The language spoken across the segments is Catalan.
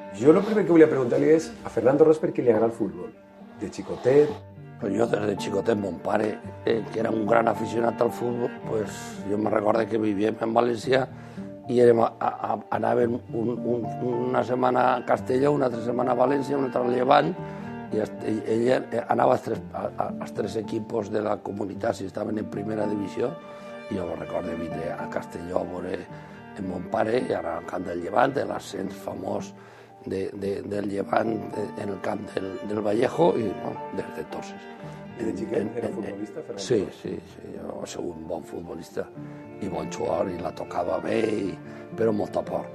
Jo el primer que volia preguntar-li és a Fernando Ros per què li agrada el futbol. De xicotet... Pues jo des de xicotet, mon pare, que era un gran aficionat al futbol, pues jo me recordo que vivíem en València i anàvem una setmana a Castelló, una altra setmana a València, una altra al Llevant, i ell anava als tres equipos de la comunitat, si estaven en primera divisió, i jo me recordo vindre a Castelló a veure en mon pare, i ara al camp del Llevant, l'ascens famós del Llevant en el camp del Vallejo, i bueno, des d'entonces. I de xiquet era futbolista, Fernando? Sí, jo soc un bon futbolista i bon jugador, i la tocava bé, però molta por,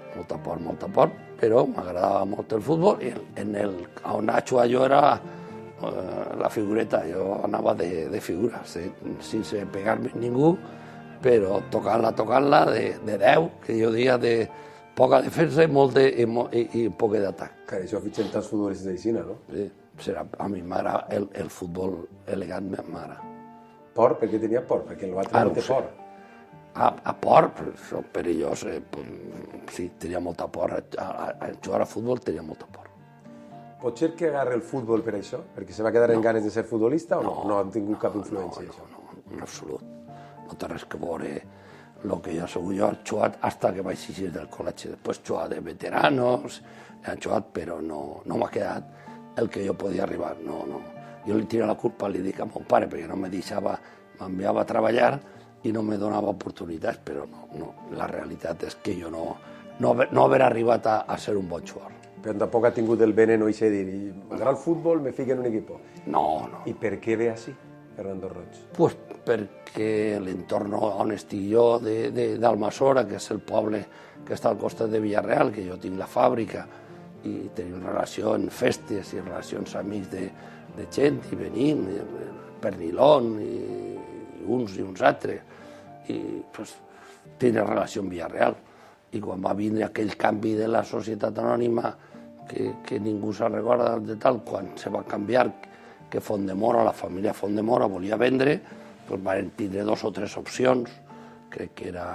però m'agradava molt el futbol, i on anava jo era la figureta, jo anava de figura, sense pegar-me ningú, però tocant-la de 10, que jo diria de poca defensa i poc d'atac. Que això fitxen tants futbolistes d'aixina, no? Sí, a mi m'agrada el futbol elegant, m'agrada. Por? Per què tenia por? Perquè el Barça no té por. A por, soc perillós, sí, tenia molta por. A jugar a futbol tenia molta por. Pot ser que agarre el futbol per això? Perquè se va quedar en ganes de ser futbolista o no? No han tingut cap influència, això? No, en absolut. No té res que veure el que jo soc. Jo he jugat fins que vaig eixir del col·legi. Després he jugat de veteranos, he jugat, però no m'ha quedat el que jo podia arribar. No. Jo li tiro la culpa, li dic a mon pare, perquè no me deixava, m'enviava a treballar i no me donava oportunitats, però no. La realitat és que jo no haver arribat a ser un bon jugador. Però tampoc ha tingut el veneno i dir, m'agrada el futbol, me fico en un equip. No. I per què ve així, Fernando Roig? Pues perquè l'entorn on estic jo, d'Almassora, que és el poble que està al costat de Villarreal, que jo tinc la fàbrica, i tenim relació en festes i relacions amics de gent, i venim, Pernilón, i uns altres, i pues, tenen relació amb Villarreal. I quan va vindre aquell canvi de la societat anònima, que ningú se'n recorda de tal, quan se va canviar, que Fontdemora, la família Fontdemora, volia vendre, doncs van tindre 2 o 3 opcions, crec que era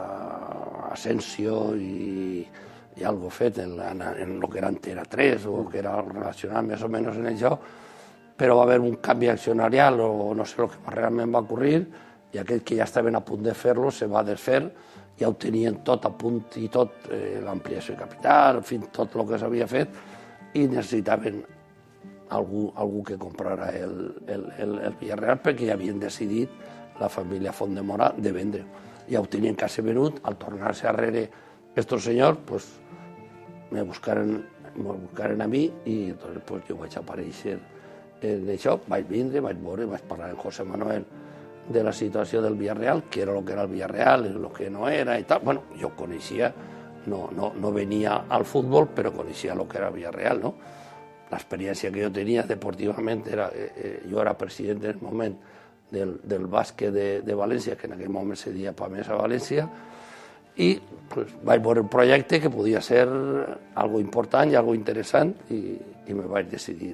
Asensio i algo fet en el que era Antena 3, o que era relacionat més o menys en això, però va haver un canvi accionarial, o no sé el que realment va ocorrir, i aquell que ja estaven a punt de fer-lo se va desfer, ja ho tenien tot a punt i tot, l'ampliació de capital, en fi, tot el que s'havia fet, i necessitaven algú que comprara el Villarreal, perquè ja havien decidit la família Fontdemora de vendre. Ja ho tenien quasi venut, al tornar-se arrere estos senyors, pues, me buscaren a mi, i entonces pues, jo vaig aparèixer en això, vaig vindre, vaig veure, vaig parlar amb José Manuel de la situació del Villarreal, que era el que era el Villarreal, el que no era i tal. Bueno, jo coneixia, no venia al futbol, però coneixia el que era el Villarreal, no? L'experiència que jo tenia deportivament era, jo era president en el moment del bàsquet de València, que en aquell moment se deia Pamesa València, i pues, vaig veure un projecte que podia ser algo important i algo interessant, i me vaig decidir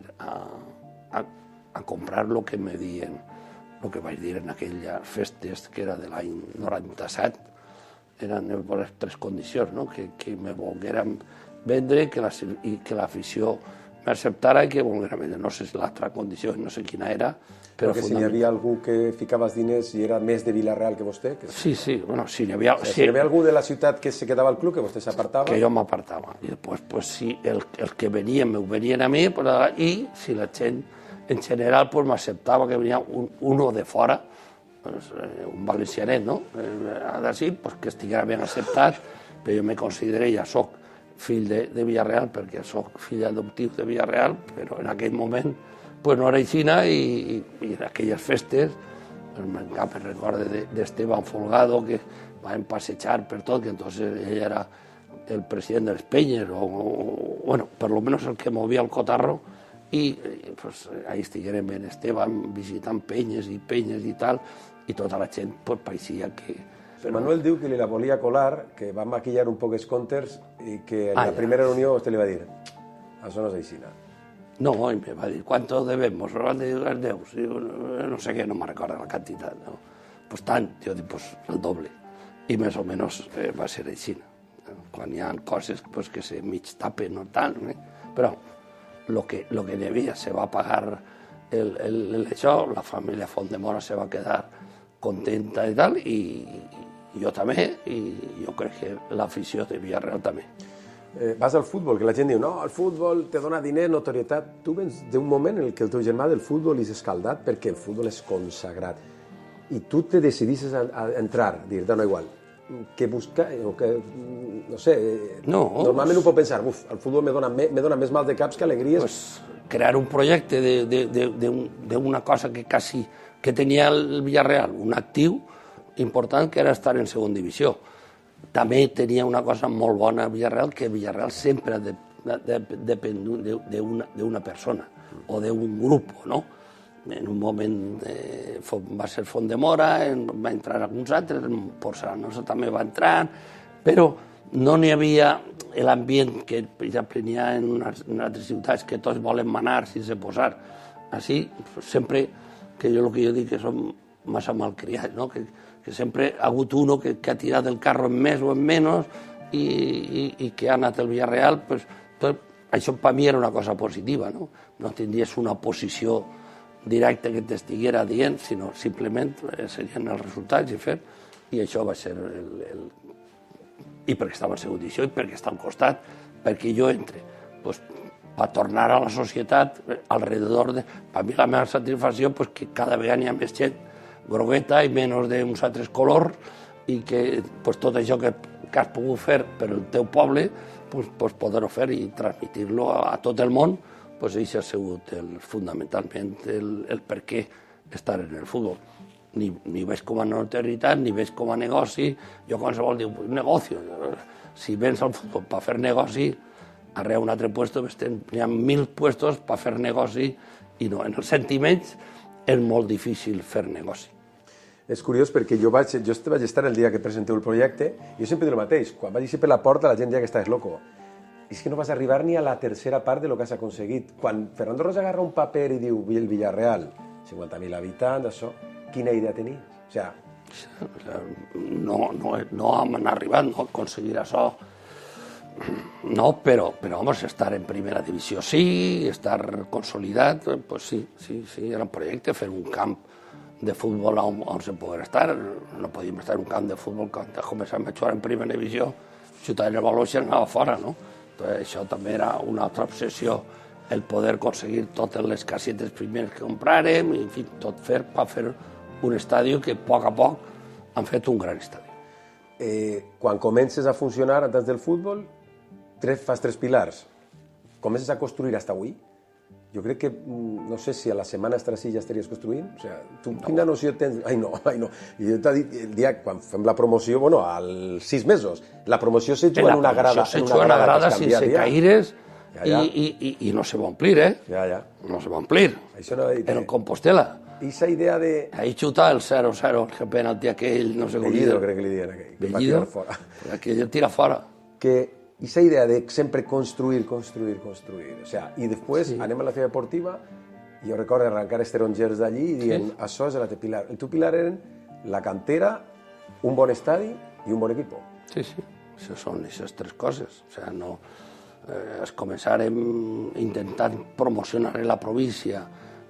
a comprar el que me dien, el que vaig dir en aquelles festes, que era de l'any 97, eren les 3 condicions, no? Que me volgueren vendre i que l'afició m'acceptara i que volguera vendre. No sé si l'altra condició, no sé quina era, però que si hi havia algú que ficava els diners i era més de Villarreal que vostè? Sí, bueno, si hi havia... Si hi havia algú de la ciutat que se quedava al club, que vostè s'apartava? Que jo m'apartava. I després, pues, si els que venien m'ho venien a mi, i si la gent en general pues, m'acceptava que venia uno de fora, pues, un valencianet, no? D'ací, pues, que estiguera ben acceptat, però jo me consideré, ja soc fill de Villarreal, perquè soc fill adoptiu de Villarreal, però en aquell moment pues no era aixina, i en aquelles festes me'n recorde d'Esteban Folgado, que vam passejar per tot, que entonces ell era el president de les penyes, bueno, per lo menos el que movia el cotarro, i pues, ahí estiguérem en Esteban visitant penyes i tal, i tota la gent pues, pareixia que... Però Manuel diu que li la volia colar, que va maquillar un poc els comptes i que en la primera reunió vostè li va dir això no és aixina. No, i me va dir, ¿cuánto debemos? Me van dir, 10, no sé què, no me recorda la quantitat. No? Pues tant, jo dic, pues el doble. I més o menys va ser així. quan hi ha coses pues, que se mig tapen o tant, però lo que hi havia se va pagar això, la família Fontdemora se va quedar contenta i tal, i jo també, i jo crec que l'afició de Villarreal també. Vas al futbol, que la gent diu, no, el futbol te dona diner, notorietat. Tu vens d'un moment en què el teu germà del futbol és escaldat perquè el futbol és consagrat. I tu te decidisses a entrar, dir, no, igual, que buscar, o que, no sé, normalment un pot pensar, el futbol me dona més mal de caps que alegries. Pues crear un projecte d'una cosa que quasi que tenia el Villarreal, un actiu important que era estar en segona divisió. També tenia una cosa molt bona a Villarreal, que Villarreal sempre depèn d'una persona o d'un grup, no? En un moment va ser Fontdemora, va entrar alguns altres, Porcelanosa també va entrar, però no n'hi havia l'ambient que, per exemple, n'hi ha en altres ciutats que tots volen manar sense posar. Així, sempre, que jo el que jo dic que som massa malcriats, no? Que sempre ha hagut uno que ha tirat el carro en més o en menys i que ha anat al Villarreal, pues, això per mi era una cosa positiva, no? No tindries una posició directa que t'estiguera dient, sinó simplement serien els resultats i això va ser i perquè estava en segona edició i perquè està al costat, perquè jo entre, pues, per tornar a la societat alrededor de... Per mi la meva satisfacció és pues, que cada vegada hi ha més gent grogueta i menys d'uns altres colors i que pues, tot això que has pogut fer per el teu poble pues, poder-ho fer i transmitir-lo a tot el món, pues, això ha sigut fundamentalment el per què estar en el futbol. Ni veig com a notorietat, ni veig com a negoci. Jo qualsevol diu, negoci. Si vens al futbol per fer negoci, arreu un altre puesto, hi ha 1.000 puestos per fer negoci i no, en els sentiments és molt difícil fer negoci. És curiós perquè jo vaig estar el dia que presenteu el projecte i jo sempre dic el mateix, quan vaig eixir per la porta la gent deia que estàs loco. I és que no vas arribar ni a la tercera part de lo que has aconseguit. Quan Fernando Rosa agarra un paper i diu el Villarreal, 50.000 habitants, això, quina idea tenies? O sea... No hem arribat a aconseguir això. No, però vamos, estar en primera divisió sí, estar consolidat, pues sí, era un projecte, fer un camp de futbol on se pogués estar. No podíem estar en un camp de futbol quan començàvem a jugar en primera divisió, Ciutat del Baloixa anava fora, no? Entonces, això també era una altra obsessió, el poder aconseguir totes les casetes primeres que compràrem, i en fi, tot fer per fer un estadi que a poc han fet un gran estadi. Quan comences a funcionar antes del futbol, fas 3 pilars, comences a construir hasta avui. Jo crec que, no sé si a la setmana estaràs ja estaries construint. O sea, tu quina noció tens? Ai, no. I jo t'he dit, el dia quan fem la promoció, bueno, als 6 mesos, la promoció se juga en una grada. Se juga en una grada sense caires i no se va omplir, Ja. No se va omplir. En Compostela. I aquesta idea de... Ahí xuta el 0-0, el penalti aquell, no sé com... Bellido, crec que li diuen aquell. Bellido, aquell tira fora. Que esa idea de sempre construir, o sea, i després anem a la ciutat deportiva i jo recordo arrencar els tarongers d'allí i dient, això és el teu pilar. El teu pilar eren la cantera, un bon estadi i un bon equip. Sí, això són aquestes 3 coses. O sea, no, començarem intentant promocionar la província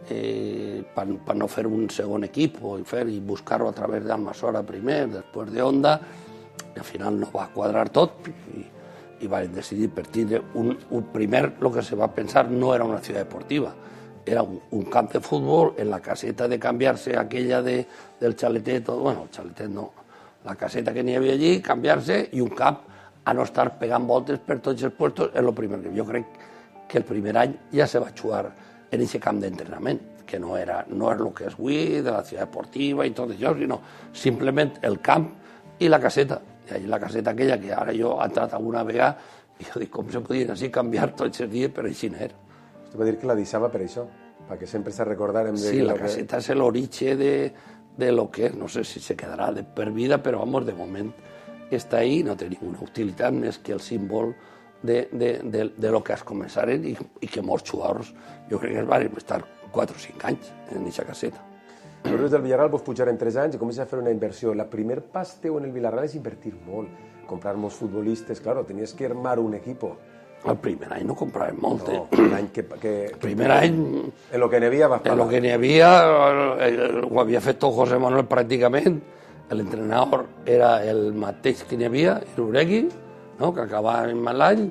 per no fer un segon equip i buscar-ho a través d'Almassora primer, després de Onda, i al final no va quadrar tot i vam decidir per tindre un primer, el que se va pensar no era una ciutat deportiva, era un camp de futbol en la caseta de canviar-se aquella del xaletet, bueno, el xaletet no, la caseta que n'hi havia allí, canviar-se i un camp a no estar pegant voltes per tots els puestos és el primer que jo crec que el primer any ja se va jugar en aquest camp d'entrenament, que no és el que és avui, de la ciutat deportiva i tot això, sinó simplement el camp i la caseta. I allà la caseta aquella que ara jo he entrat alguna vegada i jo dic, com se podien així canviar tots els dies, però així no era. Vostè va dir que la deixava per això, perquè sempre se recordarem... Sí, la caseta és l'origen de lo que és, no sé si se quedarà de per vida, però vamos, de moment està ahí, no té ninguna utilitat més que el símbol de lo que es començaren i que molts jugadors, jo crec que es van estar 4 o 5 anys en aquesta caseta. Vosaltres del Villarreal vos pujar en 3 anys i comences a fer una inversió. El primer pas teu en el Villarreal és invertir molt. comprar molts futbolistes, claro, tenies que armar un equipo. El primer any no compràvem molt. No, l'any que... El primer any... En lo que n'hi havia vas En pagar. lo que n'hi havia, ho havia fet tot José Manuel pràcticament. L'entrenador era el mateix que n'hi havia, era Uregui, no? Que acabàvem l'any,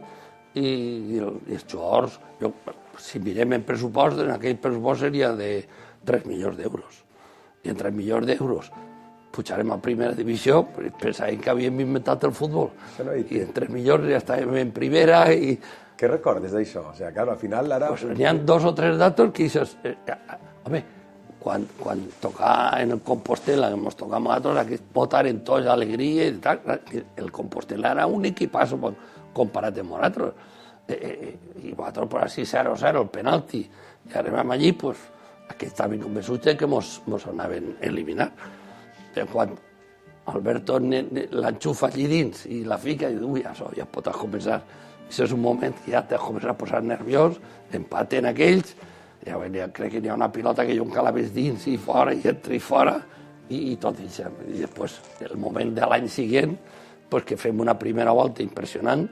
i els jugadors... Si mirem en pressupost, en aquell pressupost seria de 3 milions d'euros. I en 3 milions d'euros pujarem a primera divisió, pensàvem que havíem inventat el futbol. I en 3 milions ja estàvem en primera i... Què recordes d'això? O sigui, claro, al final ara... Pues n'hi ha 2 o 3 datos que dices... Home, quan tocava en el Compostela, que ens tocàvem a tots, aquests potaren tots alegria i tal, el Compostela era un equipazo comparat amb nosaltres. I nosaltres per així 0-0, el penalti. I arribem allí, pues, aquests estaven convençuts que mos anaven a eliminar. Però quan Alberto l'enxufa allí dins i la fica, i diu, això ja pot començar. Això és un moment que ja t'has començat a posar nerviós, empaten aquells, crec que hi ha una pilota que hi ha un calabés dins i fora, i entra i fora, i tot això. I després, el moment de l'any següent, pues, que fem una primera volta impressionant.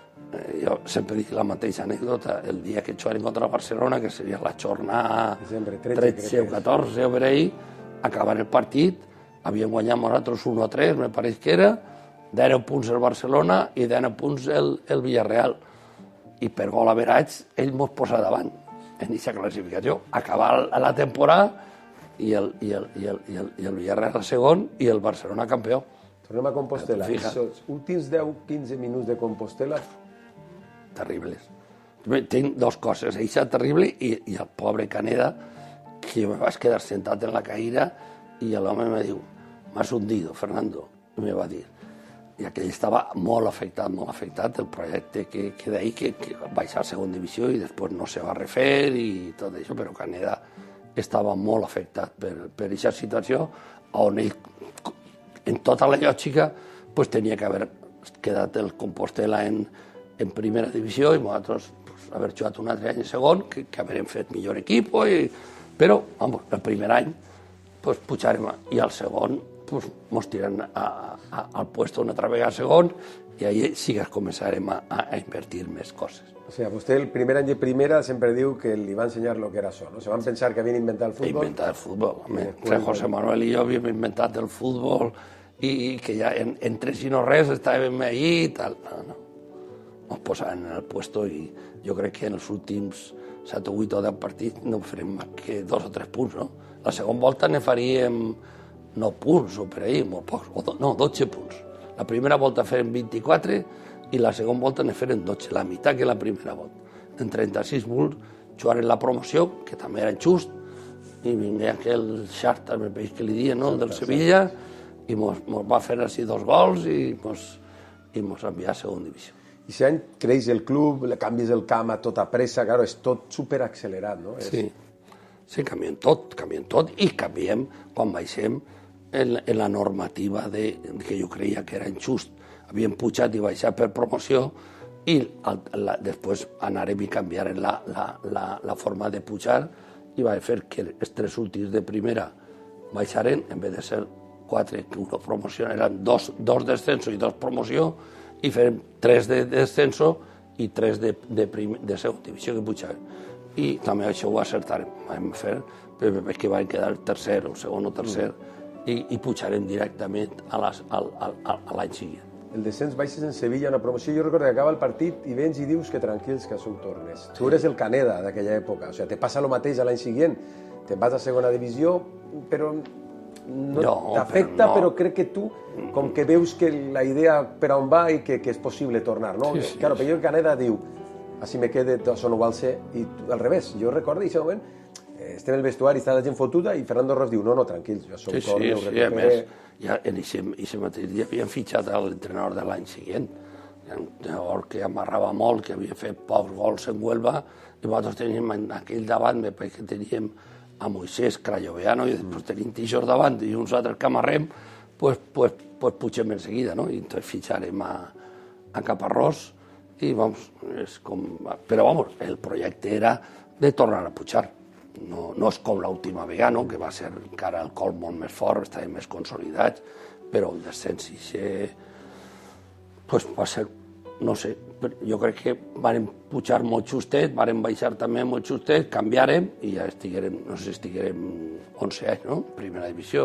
Jo sempre dic la mateixa anècdota, el dia que jugarem contra Barcelona, que seria la jornada 13 o 14 o per ahí, acabant el partit, havien guanyat nosaltres 1-3, me pareix que era, 10 punts el Barcelona i 10 punts el Villarreal. I per gol average, ell mos posa davant en aquesta classificació. Acabar la temporada i el Villarreal segon i el Barcelona campió. Tornem a Compostela. Els últims 10-15 minuts de Compostela... Terribles. Tinc 2 coses, això terrible i el pobre Caneda, que me vaig quedar sentat en la caïra i l'home me diu, m'has hundido, Fernando, i me va dir. I aquell estava molt afectat, el projecte que d'ahir que baixar a segona divisió i després no se va refer i tot això, però Caneda estava molt afectat per aquesta situació on ell, en tota la lògica, pues, tenia que haver quedat el Compostela en primera divisió i nosaltres haver jugat un altre any en segon, que haurem fet millor equip, però el primer any pujarem i al segon ens tirem al puesto una altra vegada a segon i allà sí que començarem a invertir més coses. O sigui, vostè el primer any de primera sempre diu que li va ensenyar lo que era això, no? Se van pensar que havien inventat el futbol. Inventat el futbol. Entre José Manuel i jo havíem inventat el futbol i que ja en 3 i no res estàvem allí i tal. No. Ens posaven en el puesto i jo crec que en els últims 7 o 8 o 10 partits no farem més que 2 o 3 punts, no? La segona volta ne faríem 9 punts o per ahí, molt pocs, no, 12 punts. La primera volta farem 24 i la segona volta ne farem 12, la meitat que la primera volta. En 36 punts jugarem la promoció, que també era just, i vingué aquell Xarta, me pareix que li diuen, no?, del Sevilla, i mos va fer així 2 gols i mos enviar a segona divisió. I si any creix el club, canvies el camp a tota pressa, claro, és tot superaccelerat, no? Sí, canviem tot, i canviem quan baixem en la normativa que jo creia que era injust. Havíem pujat i baixat per promoció i després anarem i canviarem la forma de pujar i va fer que els 3 últims de primera baixaren, en vez de ser 4, que una promoció eren 2 descenso i 2 promoció, i fem 3 de descenso i 3 de segona divisió que pujaven. I també això ho acertarem. Vam fer que van quedar tercer o segon o tercer i pujarem directament a l'any següent. El descens baixes en Sevilla, una promoció, jo recordo que acaba el partit i vens i dius que tranquils, que això ho tornes. Sí. Tu eres el Caneda d'aquella època, o sigui, te passa el mateix a l'any següent, te'n vas a segona divisió, però no t'afecta, però crec que tu, com que veus que la idea per on va i que és possible tornar, no? Sí. Claro, però jo Caneda diu, així me quede, això no ho val ser, i al revés, jo recordo en aquest moment, estem en el vestuari, està la gent fotuda, i Fernando Ros diu, no, tranquils, jo això ho torno, ho recupere. A més, ja en aquest mateix dia havien fitxat l'entrenador de l'any següent, un entrenador que amarrava molt, que havia fet pocs gols en Huelva, i nosaltres teníem en aquell davant, me pareix que teníem a Moisés Crayoveano i després tenim Tixos davant i uns altres que amarrem, pues pugem en seguida, no? I entonces fitxarem a Caparrós i vamos, és com... Però vamos, el projecte era de tornar a pujar. No és com l'última vegada, no? Que va ser encara el col molt més fort, estàvem més consolidats, però el descens Pues va ser, no sé, jo crec que varen pujar molt justet, varen baixar també molt justet, canviarem i ja estiguerem, no sé si estiguerem 11 anys, no? Primera divisió,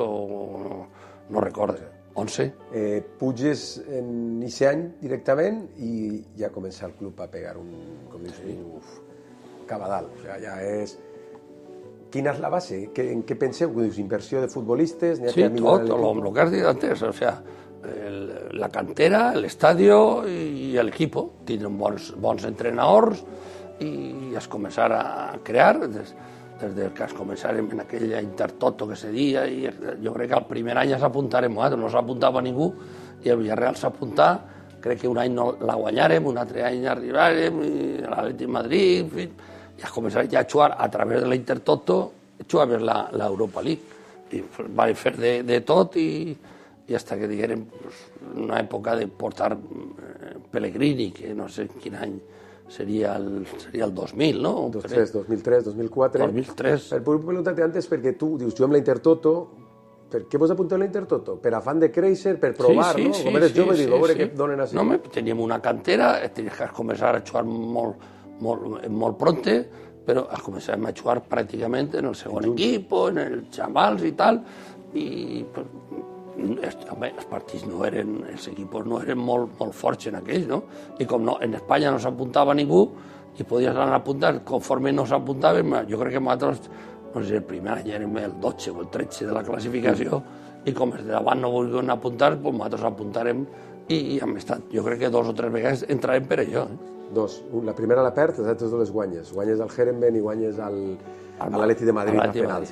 no recordo, 11. Puges en aquest any directament i ja comença el club a pegar un, com dius, cabadal, o sea, ja és... Quina és la base? En què penseu? Dius, inversió de futbolistes? Sí, tot, lo que has dit antes, o sea, la cantera, el estadio y el equipo. Tienen bons entrenadors i es començar a crear des que es començarem en aquella intertoto que se dia, i jo crec que el primer any ja s'apuntarem, no s'apuntava ningú i el Villarreal s'apuntà, crec que un any no la guanyarem, un altre any arribarem, i l'Atlètic Madrid, en fi, i es començarem ja a jugar a través de la intertoto, jugaves l'Europa League, i vam fer de tot i hasta que diguérem una època de portar Pellegrini, que no sé quin any seria el 2000, no? 2003, 2004. 2003. Puc preguntar-te antes perquè tu dius, jo amb la Intertoto, per què vos apunteu a la Intertoto? Per afán de créixer, per provar, no? Com eres jove, dic, a veure què donen així. No, teníem una cantera, tenies que començar a jugar molt pronte, però començàvem a jugar pràcticament en el segon equip, en els xamals i tal, i els partits no eren, els equips no eren molt forts en aquells, no? I com no, en Espanya no s'apuntava ningú i podies anar a apuntar, conforme no s'apuntaven, jo crec que nosaltres, no sé si el primer any érem el 12 o el 13 de la classificació, i com els de davant no volien apuntar, doncs nosaltres apuntarem i hem estat, jo crec que 2 o 3 vegades entrarem per això. Dos. La primera la perds, les altres 2 les guanyes. Guanyes al Herenveen i guanyes a l'Atlètic de Madrid a penals.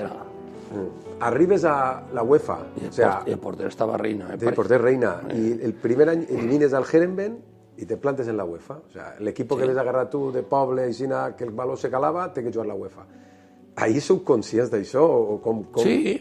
Arribes a la UEFA. I el porter estava Reina. El porter Reina. I el primer any elimines al Herenveen i te plantes en la UEFA. O sea, l'equip que ves agarrar tu de poble, que el baló se calava, té que jugar a la UEFA. Ahir sou conscients d'això? Sí,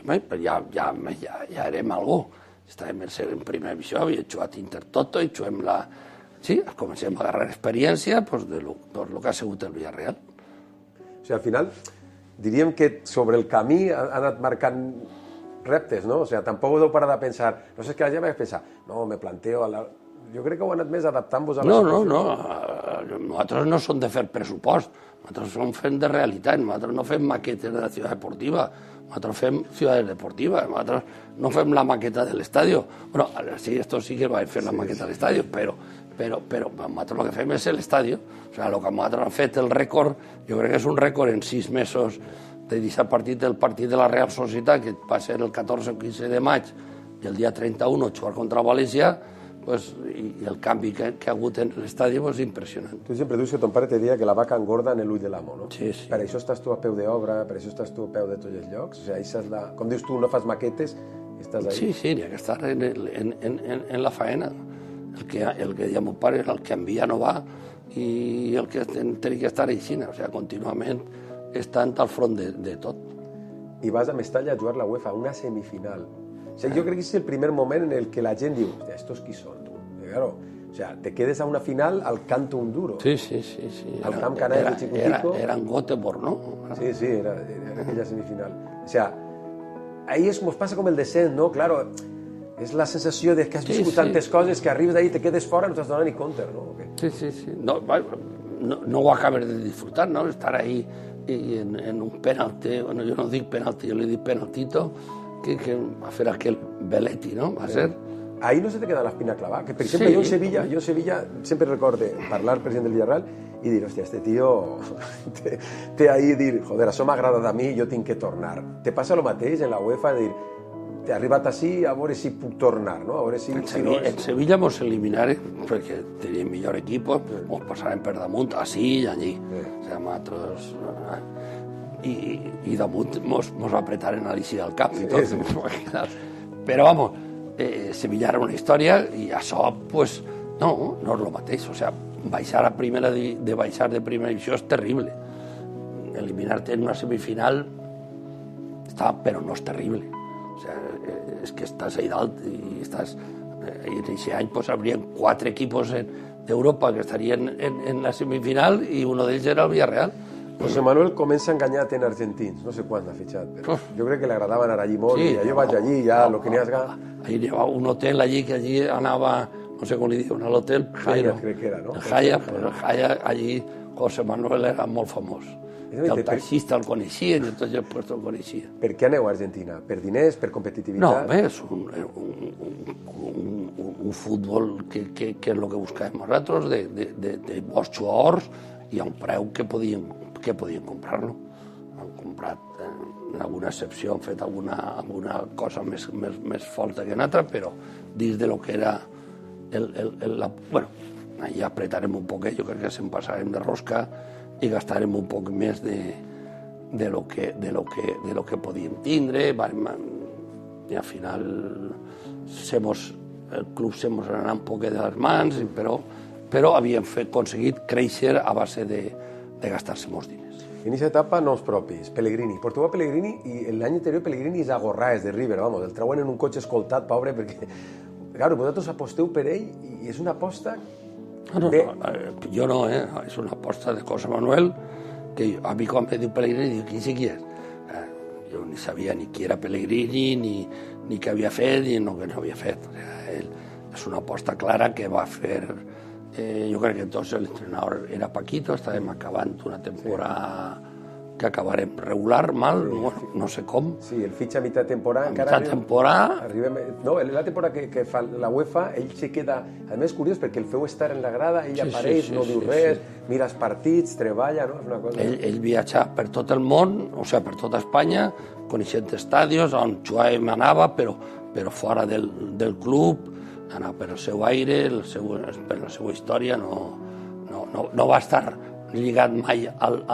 ja érem algú. Estàvem en primera divisió, havia jugat Intertoto i juguem la... Sí, comencem a agarrar experiència de lo que ha sigut el Villarreal. O sigui, al final, diríem que sobre el camí ha anat marcant reptes, no? O sigui, tampoc heu parat de pensar... No sé, és que la gent va pensar, no, me planteo... Jo crec que heu anat més adaptant-vos a la situació. No. Nosaltres no som de fer pressupost. Nosaltres som fent de realitat. Nosaltres no fem maquetes de la ciutat deportiva. Nosaltres fem ciutats deportives. Nosaltres no fem la maqueta de l'estadio. Bueno, sí, esto sí que va a fer la maqueta de l'estadio, però nosaltres el que fem és l'estadio. O sigui, el que nosaltres hem fet, el rècord, jo crec que és un rècord en 6 mesos de deixar el partit de la Real Societat, que va ser el 14 o 15 de maig, i el dia 31 jugar contra València, i el canvi que ha hagut en l'estadi és impressionant. Tu sempre dius que ton pare te deia que la vaca engorda en l'ull de l'amo, no? Sí. Per això estàs tu a peu d'obra, per això estàs tu a peu de tots els llocs? O sigui, com dius tu, no fas maquetes, estàs ahí. Sí, n'hi ha que estar en la faena. El que deia mon pare, el que envia no va, i el que té que estar així, o sigui, contínuament estant al front de tot. I vas a Mestalla a jugar la UEFA, una semifinal. O sea, yo creo que es el primer momento en el que la gente dice, hostia, ¿estos qui son? Claro, o sea, te quedes a una final al canto un duro. Sí. Al Camp Canari de Chiquitico. Era en Göteborg, ¿no? Sí, era aquella semifinal. O sea, ahí nos pasa como el descens, ¿no? Claro, es la sensación de que has viscut tantes coses que arribes d'ahí, te quedes fora, no t'has donat ni compte, ¿no? Sí. No ho acabes de disfrutar, ¿no? Estar ahí en un penalti, bueno, yo no dic penalti, yo le dic penaltito, que va fer aquel Belletti, no? Va ser... Ahí no se te queda la espina clavada. Que, por ejemplo, yo en Sevilla siempre recuerdo hablar al presidente del Villarreal y dir, hostia, este tío té ahí dir, joder, això m'ha agradat a mi, jo tinc que tornar. Te passa el mateix en la UEFA, dir, t'he arribat així, a veure si puc tornar, no? A veure si... En Sevilla mos eliminaren perquè teníem millor equip, mos passàvem per damunt, així i allí. O sigui, nosaltres... I damunt mos apretaren a l'eixir del cap i tot. Però, vamos, Sevilla era una història i això, pues, no és el mateix. O sigui, baixar de primera divisió és terrible. Eliminar-te en una semifinal però no és terrible. O sigui, és que estàs ahí dalt i estàs... I en aquest any pues, haurien 4 equipos d'Europa que estarien en la semifinal i un d'ells era el Villarreal. José Manuel comença a enganyar en argentins, no sé quants n'ha fitxat, però jo crec que li agradava anar allí molt, i jo vaig allí, ja, el que n'hi ha... Ahir hi havia un hotel allí, que allí anava no sé com li diuen a l'hotel, Hyatt, crec que era, no? El Hyatt, allí José Manuel era molt famós. I el taxista el coneixia i tot el puesto el coneixia. Per què aneu a Argentina? Per diners, per competitivitat? No, bé, és un futbol que és el que buscàvem nosaltres, de bons jugadors i a un preu que podien comprar-lo. Han comprat, en alguna excepció, han fet alguna cosa més forta que en altra, però dins de lo que era bueno, allà apretarem un poquet, jo crec que se'n passarem de rosca i gastarem un poc més de lo que podíem tindre, i al final el club se mos anava un poc de les mans, però havíem aconseguit créixer a base de gastar-se molts diners. En aquesta etapa, noms propis, Pellegrini. Porteu a Pellegrini i l'any anterior Pellegrini és a Gorràs de River, vamos, el treuen en un cotxe escoltat, pobre, perquè, claro, vosaltres aposteu per ell i és una aposta... No, jo no, és una aposta de José Manuel, que a mi quan me diu Pellegrini, diu, qui és? Jo ni sabia ni qui era Pellegrini, ni què havia fet, ni no que no havia fet. És una aposta clara que va fer... jo crec que entonces l'entrenador era Paquito, estàvem acabant una temporada que acabarem regular, mal, no sé com. Sí, el fitxa a mitjà temporada. A mitjà temporada... No, la temporada que fa la UEFA, ell se queda... A més, curiós, perquè el feu estar en la grada, ell apareix, no diu res, mira els partits, treballa, no? És una cosa... Ell viatja per tot el món, o sigui, per tota Espanya, coneixent estadis, on jugàvem anava, però fora del club, anava per el seu aire, per la seva història, no va estar lligat mai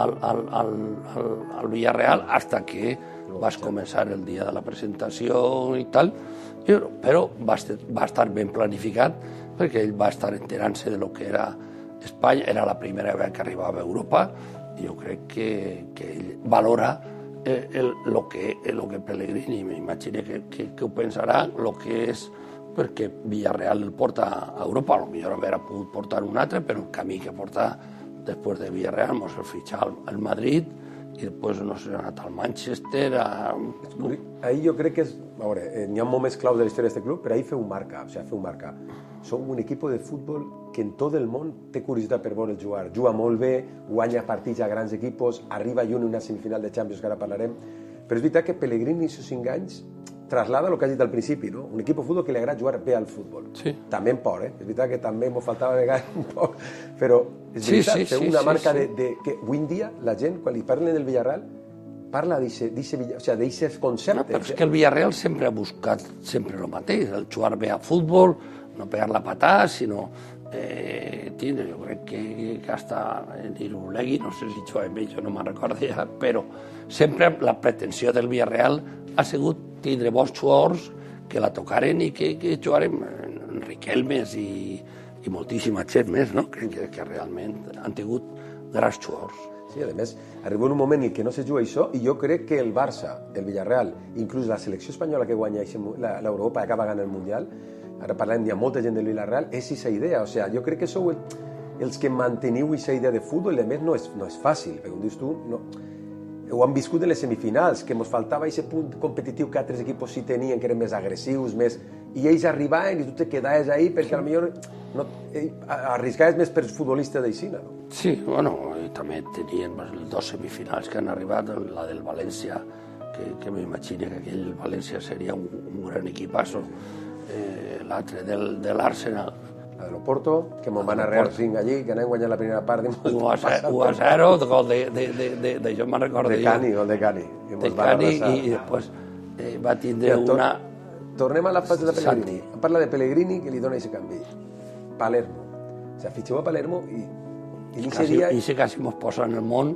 al Villarreal hasta que vas començar el dia de la presentació i tal, però va estar ben planificat perquè ell va estar enterant-se de lo que era Espanya, era la primera vegada que arribava a Europa i jo crec que ell valora lo que Pellegrini, m'imagino que ho pensarà, lo que és perquè Villarreal el porta a Europa, potser hauria pogut portar un altre, però el camí que porta després de Villarreal mos el fitxar al Madrid i després no sé, ha anat al Manchester... Ahí jo crec que és... A veure, n'hi ha moments claus de la història d'aquest club, però ahí feu marca, o sigui, feu marca. Som un equip de futbol que en tot el món té curiositat per veure jugar. Juga molt bé, guanya partits a grans equipos, arriba lluny una semifinal de Champions, que ara parlarem. Però és veritat que Pellegrini, en 5 anys, traslada el que has dit al principi, no? Un equip de futbol que li agrada jugar bé al futbol. Sí. També en por, És veritat que també m'ho faltava de vegades un poc, però és veritat, té una marca de que avui en dia la gent, quan li parlen del Villarreal, parla d'aquest concepte. No, però és que el Villarreal sempre ha buscat sempre el mateix, el jugar bé al futbol, no pegar la patada, sinó jo crec que hasta en Irulegui, no sé si jugava bé, jo no me'n recordo ja, però sempre la pretensió del Villarreal ha sigut tindre bons jugadors que la tocaren i que jugarem en Riquelmes i moltíssima gent més, no? que realment han tingut grans jugadors. Sí, a més, arriba un moment en què no se juga això i jo crec que el Barça, el Villarreal, inclús la selecció espanyola que guanya l'Europa i acaba ganant el Mundial, ara parlem, hi ha molta gent del Villarreal, és aquesta idea, o sigui, jo crec que sou els que manteniu aquesta idea de futbol i a més no és fàcil, perquè com dius tu, ho han viscut en les semifinals, que ens faltava aquest punt competitiu que altres equips sí tenien, que eren més agressius, i ells arribaven i tu te quedaves ahí perquè potser arriscaves més per futbolista d'Aixina, no? Sí, bueno, i també tenien les 2 semifinals que han arribat, la del València, que m'imagino que aquell València seria un gran equipasso, l'altre de l'Arsenal, la de l'Oporto, que me'n van arrear 5 allí, que anem guanyant la primera part. 1-0, gol de jo me'n recordo. Gol de Cani. De Cani i després va tindre una... Tornem a la fase de Pellegrini. Em parla de Pellegrini que li dona aquest canvi. Palermo. O sigui, fitxeu a Palermo i I si quasi mos posa en el món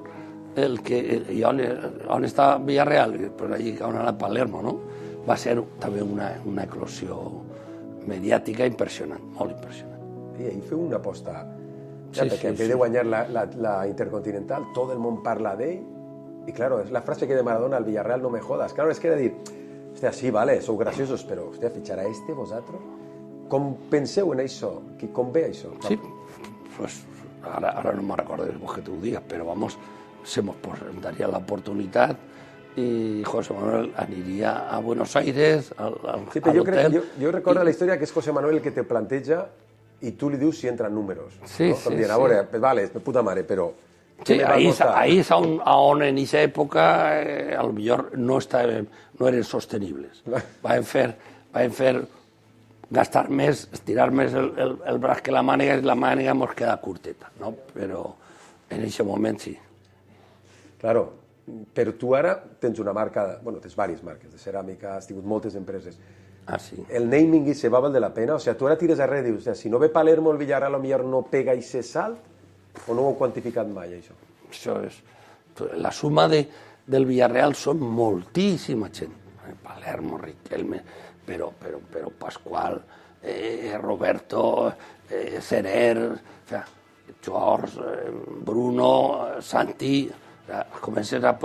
i on està Villarreal, pues allí on anat Palermo, no? Va ser també una eclosió mediàtica impressionant, molt impressionant. I ahir feu una aposta, perquè en vez de guanyar la Intercontinental, tot el món parla d'ell, i claro, és la frase que de Maradona al Villarreal no me jodas. Claro, és que era dir, hòstia, sí, vale, sou graciosos, però, hòstia, fitxar a vosaltres? Com penseu en això? Com ve això? Sí, pues ara no me recordo vos que t'ho digues, però vamos, se nos presentaria l'oportunitat i José Manuel aniria a Buenos Aires, al hotel. Jo recordo la història que és José Manuel el que te planteja i tu li dius si entren números. Sí, no? sí, dient, a veure, vale, de puta mare, però... Sí, ahí es on en esa época a lo mejor no eren sostenibles. Vam fer gastar més, estirar més el braç que la màniga, i la màniga ens queda curteta, no? Però en aquest moment sí. Claro, però tu ara tens una marca, bueno, tens diverses marques de ceràmica, has tingut moltes empreses. Ah, sí. El naming se va valer la pena? O sea, tu ara tires a red i dius, o sea, si no ve Palermo, el Villarreal a lo millor no pega i se salt, o no ho heu quantificat mai, això? Això és... La suma del Villarreal són moltíssima gent. Palermo, Riquelme, però Pasqual, Roberto, Serer, o sea, George, Bruno, Santi... O sea, comences a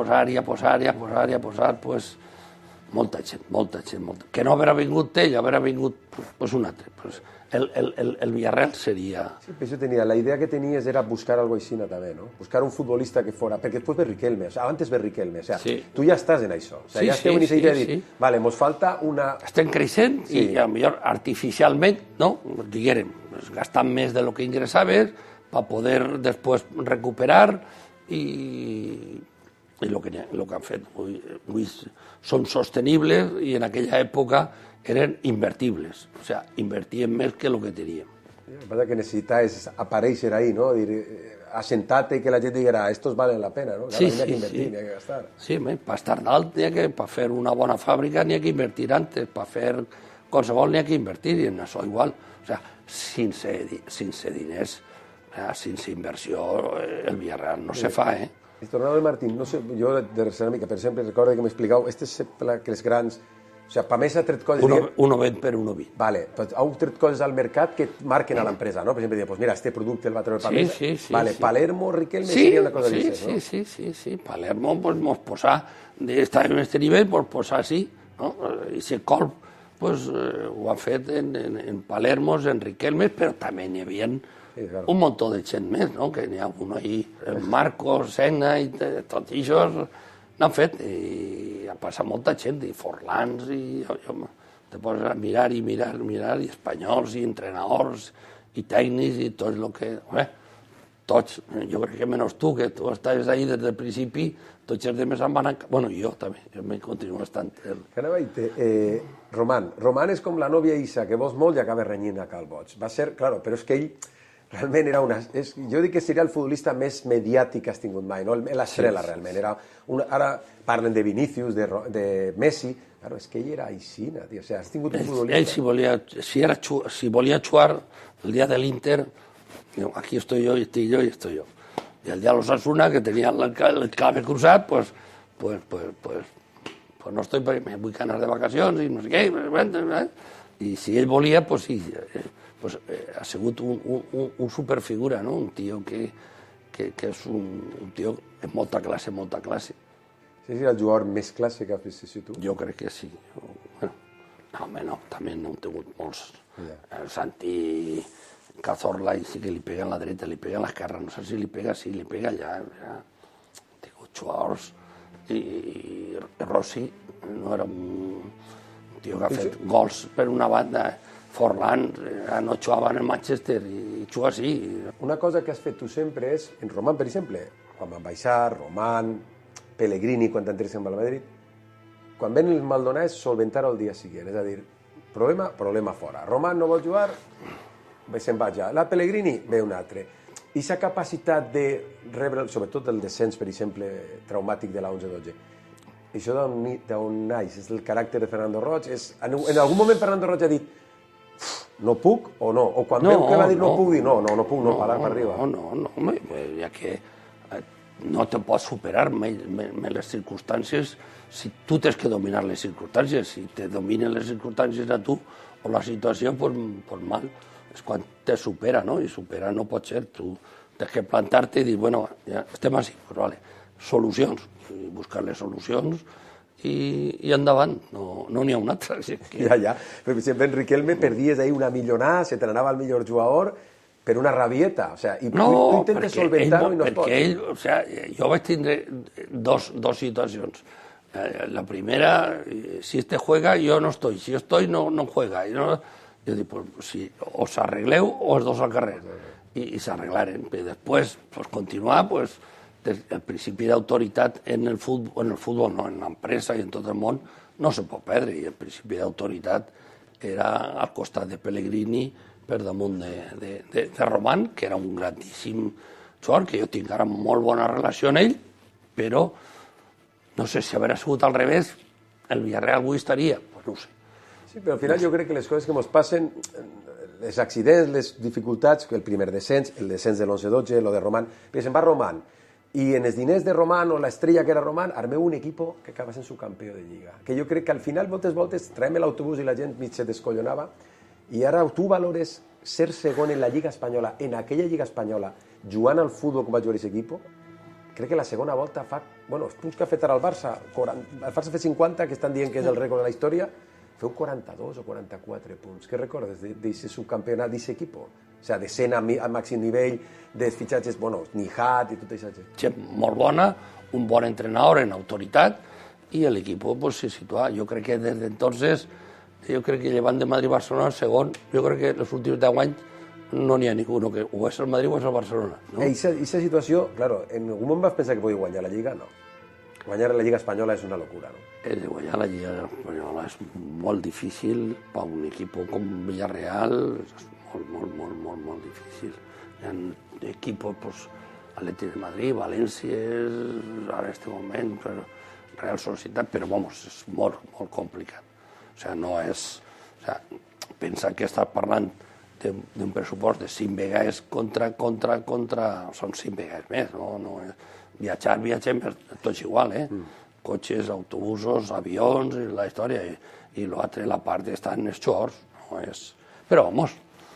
posar, pues, molta gent. Que no haurà vingut ell, haurà vingut pues, un altre. Pues, el Villarreal seria... Sí, però això tenia, la idea que tenies era buscar algo així també, no? Buscar un futbolista que fora, perquè després ve Riquelme, o sea, antes ve Riquelme, o sea, sí. Tu ja estàs en això, o sea, ja esteu iniciat a dir, vale, mos falta una... Estem creixent i potser artificialment, no? Diguérem, gastant més de lo que ingressaves per poder després recuperar i lo que han fet avui són sostenibles i en aquella època eren invertibles, o sea, invertíem més que el que teníem. El que passa que necessitaves aparèixer ahí, no? Dir, assentar-te i que la gent diguera, estos valen la pena, no? Sí, n'hi ha que invertir, n'hi ha que gastar. Sí, per estar dalt, per fer una bona fàbrica n'hi ha que invertir antes, per fer qualsevol n'hi ha que invertir, i en això igual. O sea, sense diners, sense inversió, el Villarreal no se fa, I tornant al Martín, no sé, jo de ceràmica, per exemple, recordo que m'explicau, que les grans... O sigui, per més ha tret coses... 1,20 per 1,20. Vale, doncs heu tret coses al mercat que marquen a l'empresa, no? Per exemple, pues mira, este producte el va treure per mesa. Sí. Vale, Palermo, Riquelme, seria una cosa d'aquestes, no? Sí. Palermo, pues, mos posar, d'estar en aquest nivell, pues, posar així, no? I si colp, pues, ho ha fet en Palermos, en Riquelme, però també n'hi havia un munt de gent més, no? Que n'hi ha un ahí, el Marcos, Senna, i tot això n'han fet, i ha passat molta gent, i Forlans, i te poses a mirar, i espanyols, i entrenadors, i tècnics, i tot el que... Tots, jo crec que menys tu, que tu estaves ahí des del principi, tots els demés em van... Bueno, jo també, jo me continuo estant... Román és com la nòvia Isa, que vols molt i acaba renyint a cal boig. Va ser, claro, però és que ell realment era una... Jo dic que seria el futbolista més mediàtic que has tingut mai, no? L'estrela, realment. Ara parlen de Vinícius, de Messi, però és que ell era aixina, tio. O sigui, has tingut un futbolista... Ell, si volia jugar el dia de l'Inter, aquí estoy yo, y estoy yo. Y el día de los Osasuna, que tenía el clave cruzat, pues no estoy, me voy a ganar de vacaciones, y no sé qué, y si él volia, pues sí, pues ha sigut un superfigura, no? Un tio que és un tio amb molta classe. Sí, el jugador més classe que has vist, si tu? Jo crec que sí. No, també n'hem tingut molts. El Santi Cazorla sí que li pega a la dreta, li pega a l'esquerra, no sé si li pega allà. Han tingut jugadors, i Rossi no era un tio que ha fet gols per una banda. Forlán no jugava en el Manchester i juga així. Una cosa que has fet tu sempre és, en Román, per exemple, quan van baixar, Román, Pellegrini, quan entres en el Madrid, quan ven el Maldonado és solventar-ho el dia següent, és a dir, problema fora. Román no vol jugar, se'n va ja. La Pellegrini ve un altre. I aquesta capacitat de rebre, sobretot el descens, per exemple, traumàtic de la 11-12, això d'on naix? És el caràcter de Fernando Roig? En algun moment Fernando Roig ha dit no puc o no? O quan veu que va dir no puc, dir no puc, no, parar per arriba. No, ja que no te pots superar mai les circumstàncies, si tu tens que dominar les circumstàncies, si te dominen les circumstàncies a tu o la situació, pues mal. És quan te supera, no? I superar no pot ser. Tu tens que plantar-te i dir, bueno, ja estem així, pues vale, solucions, i buscar les solucions i endavant, no n'hi ha una altra. Ja, però per exemple en Riquelme perdies ahí una millonada, se te n'anava el millor jugador per una rabieta, o sigui, i tu intentes solventar-ho i no es pot. Perquè ell, o sigui, jo vaig tindre dos situacions. La primera, si este juega, yo no estoy, si yo estoy, no juega. Jo dic, pues, si o s'arregleu o els dos al carrer. I s'arreglaren. I després, pues, continuar, pues, el principi d'autoritat en el futbol no, en l'empresa i en tot el món, no se pot perdre. I el principi d'autoritat era al costat de Pellegrini per damunt de Roman, que era un grandíssim jugador, que jo tinc ara molt bona relació amb ell, però no sé si haver sigut al revés, el Villarreal avui estaria, pues no ho sé. Sí, però al final jo crec que les coses que ens passen, els accidents, les dificultats, el primer descens, el descens de l'11-12, lo de Roman, perquè se'n va Roman, i en els diners de Roman o l'estrella que era Roman, armeu un equip que acaba sent subcampió de Lliga. Que jo crec que al final, moltes voltes, traiem l'autobús i la gent mig se descollonava, i ara tu valores ser segon en la Lliga Espanyola, en aquella Lliga Espanyola, jugant al futbol com va jugar aquest equip, crec que la segona volta fa... Bueno, els punts que ha fet ara el Barça, el Barça ha fet 50, que estan dient que és el rècord de la història, feu 42 o 44 punts. Què recordes d'aquest subcampionat, d'aquest equip? O sigui, de escena a màxim nivell, de fitxatges, bueno, Nihat i tot això. Gent molt bona, un bon entrenador en autoritat, i l'equip pues, se situa. Jo crec que des d'entonces, jo crec que llevant de Madrid-Barcelona, segon, jo crec que els últims 10 anys no n'hi ha ningú, que o és el Madrid o és el Barcelona. No? Aquesta situació, claro, en algun moment vas pensar que podia guanyar la Lliga? No. Guanyar la Lliga Espanyola és una locura, no? Guanyar la Lliga Espanyola és molt difícil per un equip com Villarreal, és molt difícil. Hi ha equipos, pues, Atlètic de Madrid, València, ara en aquest moment, Real Societat, però, vamos, és molt complicat. O sigui, no és... O sigui, pensa que estàs parlant d'un pressupost de 5 vegades contra... Són 5 vegades més, no és... Viatgem tots igual, cotxes, autobusos, avions, i la història, i l'altre, la part està en els xors, no és... Però, vamos,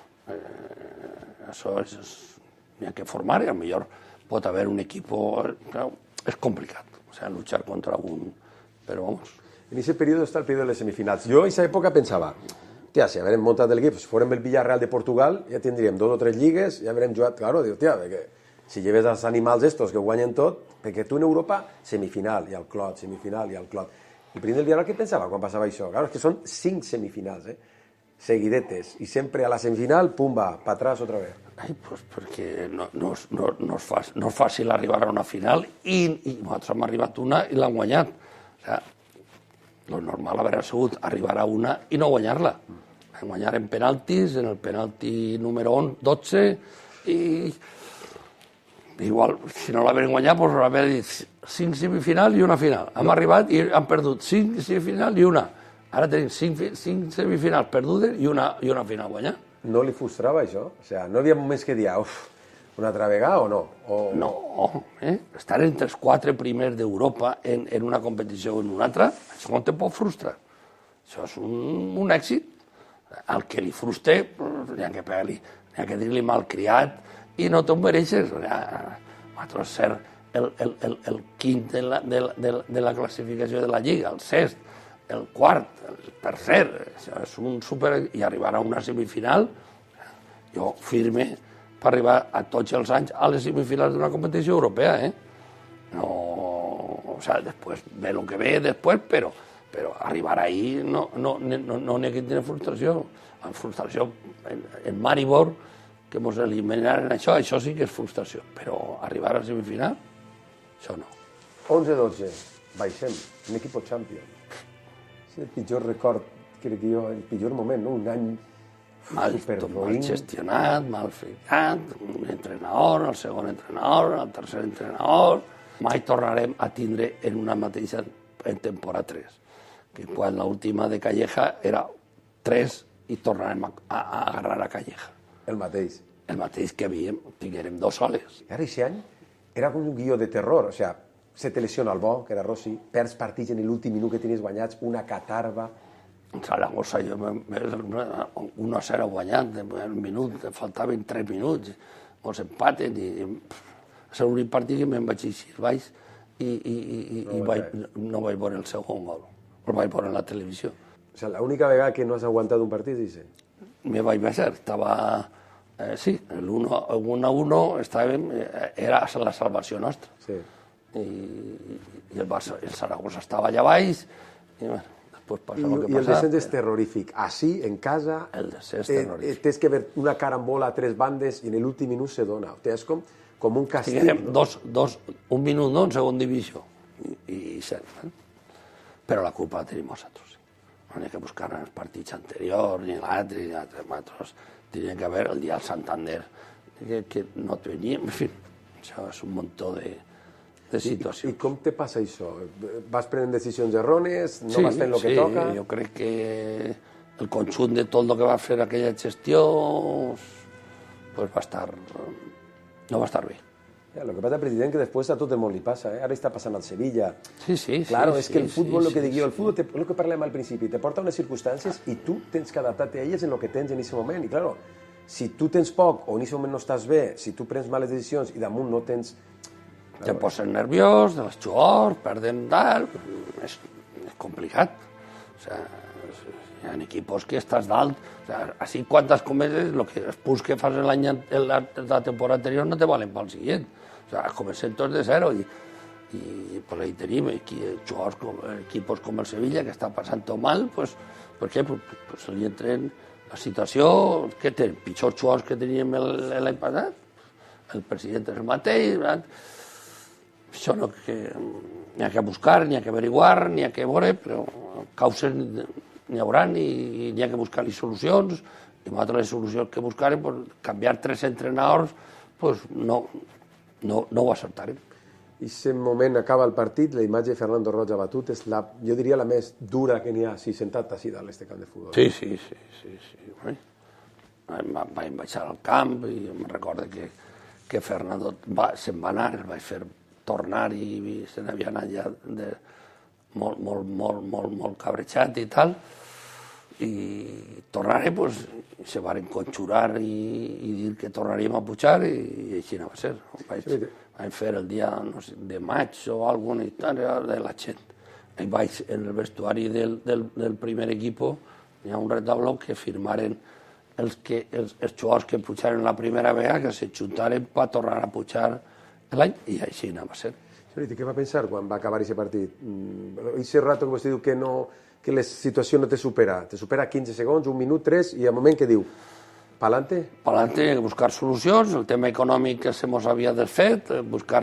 això n'hi ha que formar, i potser pot haver un equip... És complicat, o sigui, luchar contra un... Però, vamos... En aquest període està el període de les semifinals. Jo en aquesta època pensava, tia, si haguérem muntat l'equip, si fórem el Villarreal de Portugal, ja tindríem 2 o 3 lligues, ja haurem jugat, claro, diu, tia, perquè... Si lleves els animals estos que guanyen tot, perquè tu en Europa, semifinal i al clot, semifinal i al clot. El primer del Villarreal, què pensava quan passava això? Claro, és que són 5 semifinals, seguidetes, i sempre a la semifinal, pumba, pa atrás otra vez. Ai, pues perquè no és fàcil arribar a una final i nosaltres hem arribat una i l'hem guanyat. O sigui, lo normal hauria sigut arribar a una i no guanyar-la. Vam guanyar en penaltis, en el penalti número 12, i... Igual, si no l'haver guanyat, doncs haver dit 5 semifinals i una final. Hem arribat i hem perdut 5 semifinals i una. Ara tenim 5 semifinals perdudes i una final guanyada. No li frustrava això? O sigui, no hi havia moments que dia, una altra vegada o no? No, estar entre els 4 primers d'Europa en una competició o en una altra, això no te pot frustrar. Això és un èxit. Al que li frustre, n'hi ha que pegar-li, n'hi ha que dir-li malcriat, i no t'ho mereixes. Nosaltres ser el quint de la classificació de la Lliga, el sexт, el quart, el tercer, això és un super... I arribar a una semifinal, jo firme per arribar a tots els anys a les semifinals d'una competició europea, No... O sigui, després ve el que ve després, però arribar ahí no n'hi ha que tenir frustració. La frustració en Maribor, que ens eliminaren això sí que és frustració, però arribar a la semifinal, això no. 11-12, baixem, un equip champion. És el pitjor record, crec jo, el pitjor moment, no? Un any superroïn. Mal gestionat, mal ficat, un entrenador, el segon entrenador, el tercer entrenador. Mai tornarem a tindre en una mateixa en temporada 3, que quan l'última de Calleja era 3 i tornarem a agarrar a Calleja. El mateix. El mateix que tinguérem 2 soles. I ara, aquest any, era com un guió de terror. O sigui, se te lesiona el bo, que era Rossi, perds partits en l'últim minut que tenies guanyats, una catarba... En Saragossa, jo 1-0 guanyat, en minut, faltaven 3 minuts, ens empaten, i és l'únic partit que me'n vaig així baix i no vaig veure el segon gol. El vaig veure en la televisió. O sigui, l'única vegada que no has aguantat un partit, dice... Me vaig baixar, estava... Sí, el 1-1 estàvem, era la salvació nostra. Sí. I el Saragossa estava allà baix, i bueno, pues passa el que I el passa. descens és terrorífic. Així, en casa, El descens terrorífic. tens que veure una carambola a tres bandes i en l'últim minut se dona. És com un castig. Tinguem un minut, no?, en segon divisió, i cert. Però la culpa la tenim nosaltres. No n'hi ha que buscar en els partits anteriors, ni l'altre, ni l'altre. Nosaltres tenia que haver el dia del Santander, que no teníem, en fi, això és un muntó de situacions. I com te passa això? Vas prenent decisions errònies? No vas fent el que toca? Sí, jo crec que el conjunt de tot el que va fer aquella gestió pues no va estar bé. Lo que pasa, president, que després a tot el món li passa. Ara està passant al Sevilla. Sí. Claro, és que el futbol, el que dic jo, el futbol, el que parlem al principi, te porta unes circumstàncies i tu tens que adaptar-te a elles en el que tens en aquest moment. I, claro, si tu tens poc o en aquest moment no estàs bé, si tu prens males decisions i damunt no tens... Te posen nerviós, de les jugadors, perden tal... És complicat. O sea, hi ha equipos que estàs dalt. O sea, así quantes cometes, els punts que fas la temporada anterior no te valen pel següent. O sea, comencem tots de zero i pues ahí tenim equipos com el Sevilla que està passant tot mal, pues, per què? Pues li entren la situació que tenen, pitjors jugadors que teníem l'any passat, el president és el mateix, això no, que n'hi ha que buscar, n'hi ha que averiguar, n'hi ha que veure, però causes n'hi haurà i n'hi ha que buscar-hi solucions, i nosaltres les solucions que buscarem, pues, canviar 3 entrenadors, pues no ho acertarem. I aquest moment acaba el partit, la imatge de Fernando Roig abatut és jo diria la més dura que n'hi ha, si sentat així dalt este camp de futbol. Sí. Vaig baixar al camp i em recordo que Fernando se'n va anar, el vaig fer tornar i se n'havia anat ja molt cabrejat i tal, i tornaré, pues, se van conjurar i dir que tornaríem a pujar i així no va ser. Vaig fer el dia de maig o alguna història de la gent. I vaig en el vestuari del primer equip, hi ha un retabló que firmaren els jugadors que pujaren la primera vegada, que se juntaren per tornar a pujar l'any, i així no va ser. Què va pensar quan va acabar aquest partit? Aquest rato que vostè diu que la situació no te supera 15 segons, 1 minut, 3, i al moment que diu, pa'lante? Pa'lante, buscar solucions, el tema econòmic que se mos havia desfet, buscar,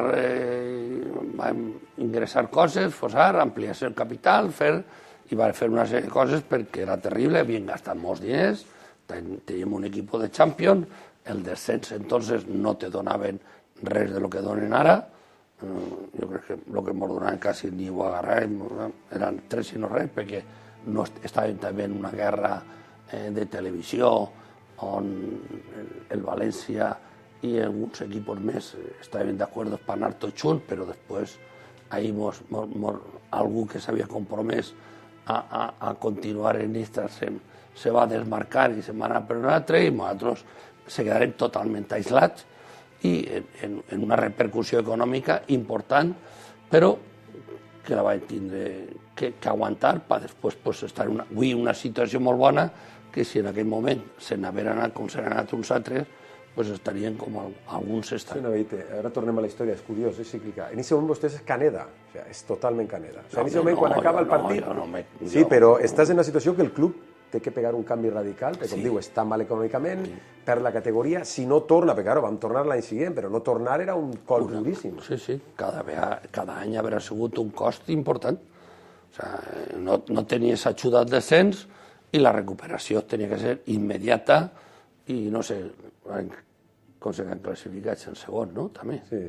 ingressar coses, posar, ampliació del capital, i va fer una sèrie de coses perquè era terrible, havien gastat molts diners, teníem un equip de Champions, el descens entonces no te donaven res de lo que donen ara, jo crec que el que ens donaven quasi ni ho agarràvem, eren 3 i no res, perquè no estàvem també en una guerra de televisió on el València i alguns equips més estaven d'acord per anar tots junts, però després ahir algú que s'havia compromès a continuar en aquesta se va desmarcar i se'n va anar per un altre i nosaltres se quedarem totalment aislats i en una repercussió econòmica important, però que la vaig tindre que aguantar per després estar en una situació molt bona, que si en aquell moment se n'haver anat com se n'han anat uns altres, estarien com alguns estan. Ara tornem a la història, és curiós, és cíclica. En aquest moment vostè és Caneda, és totalment Caneda. En aquest moment, quan acaba el partit... Sí, però estàs en una situació que el club té que pegar un canvi radical, perquè, com diu, està mal econòmicament, perd la categoria, si no torna, perquè, vam tornar l'any següent, però no tornar era un col duríssim. Sí, cada any haurà sigut un cost important. O sigui, no tenies ajuda al descens i la recuperació tenia que ser immediata i, no sé, com se n'han classificat en segon, no?, també. Sí.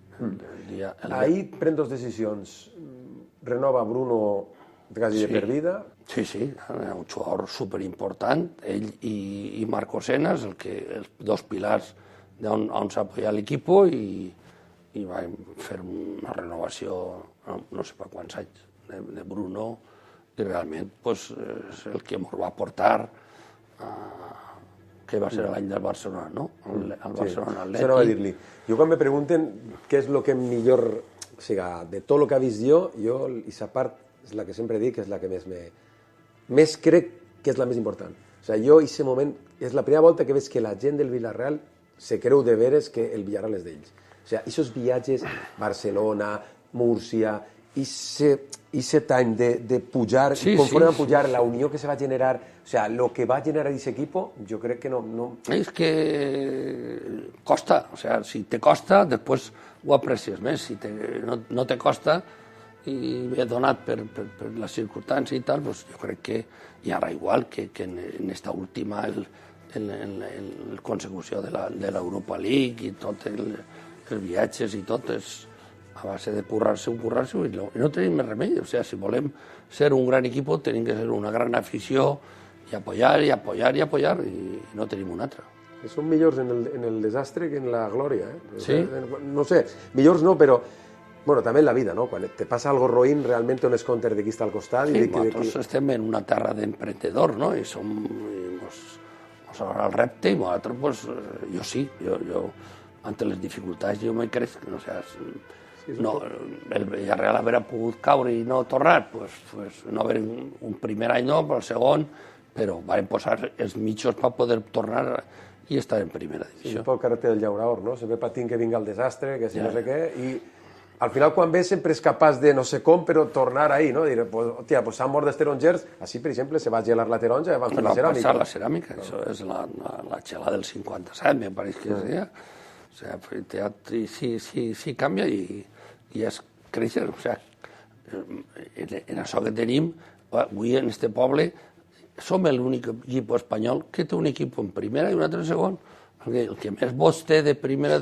Ahir pren 2 decisions. Renova Bruno quasi de per vida. Sí, un jugador superimportant, ell i Marco Senas, els 2 pilars on s'apoya l'equip, i vam fer una renovació, no sé per quants anys, de Bruno, i realment és el que ens va portar que va ser l'any del Barcelona, no? El Barcelona Atlètic. Això no va dir-li. Jo quan me pregunten què és el que millor, o sigui, de tot el que ha vist jo, aquesta part és la que sempre dic, és la que més crec que és la més important. O sigui, jo, en aquest moment, és la primera volta que veig que la gent del Villarreal se creu de veres que el Villarreal és d'ells. O sigui, aquests viatges, Barcelona, Múrcia, ese time de pujar, conforme a pujar, la unión que se va a generar, o sea, lo que va a generar ese equipo, yo creo que no... És que costa, o sea, si te costa, després ho aprecies més. Si no te costa i ve donat per les circumstàncies i tal, pues jo crec que, i ara igual que en esta última el consecució de l'Europa League i tots els viatges i tot, és a base de currar-se i no tenim més remei. O sea, si volem ser un gran equip, tenim que ser una gran afició i apoyar i no tenim un altre. Són millors en el desastre que en la glòria, eh? Sí? No sé, millors no, però bueno, també en la vida, no? Quan te passa algo roïn, realment dones compte de qui està al costat. Sí, nosaltres estem en una terra d'emprendedors, no? I mos agrada el repte i nosaltres, pues, jo sí, jo ante les dificultats jo me crec, no sé, no, el Villarreal haver pogut caure i no tornar, pues no haver un primer any no, però el segon, però van posar els mitjos per poder tornar i estar en primera divisió. Sí, pel carrer del Llauraor, no? Sempre patint que vinga el desastre, que si no sé què, i al final quan ve sempre és capaç de no sé com, però tornar ahí, no? Dir, pues, hòstia, pues s'han mort dels tarongers, així, per exemple, se va gelar la taronja i van fer la ceràmica. Va passar la ceràmica, això és la xela del 57, me pareix que es deia. O sigui, sí canvia i és créixer. O sigui, en això que tenim, avui en este poble, som l'únic equip espanyol que té un equip en primera i un altre en segon. El que més vots té de primera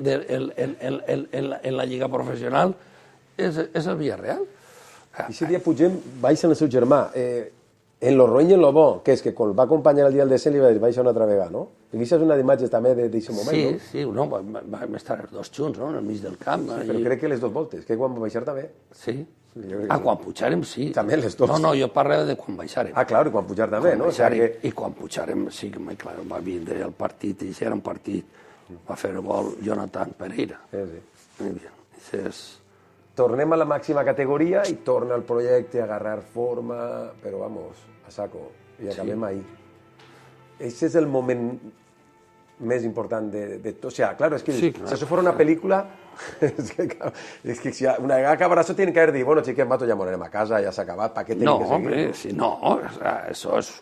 en la lliga professional és el Villarreal. I si dia pugem, baixen el seu germà. En lo roïn i en lo bo, que és que quan va acompanyar el dia del descens li va dir baixa una altra vegada, no? I aquesta és una d'imatges també d'aquest moment, no? Sí, no, vam estar els dos junts, no?, en el mig del camp. Sí, però crec que les dues voltes, que quan va baixar també. Sí. Quan pujarem, sí. També les dues. No, jo parlo de quan baixarem. Clar, i quan pujar també, no? I quan pujarem, sí, clar, va vindre el partit, i era un partit, va fer el gol Jonathan Pereira. Sí. Dices... Tornem a la màxima categoria i torna el projecte a agarrar forma, però vamos, a saco, i acabem ahí. Ese és el moment més important de tot. O sea, claro, es que si això fos una pel·lícula, es que si una vegada acabarà això, tienen que haver dit, bueno, xiques, mato, ja morarem a casa, ja s'ha acabat, ¿para qué tenim que seguir? No, hombre, si no, això és...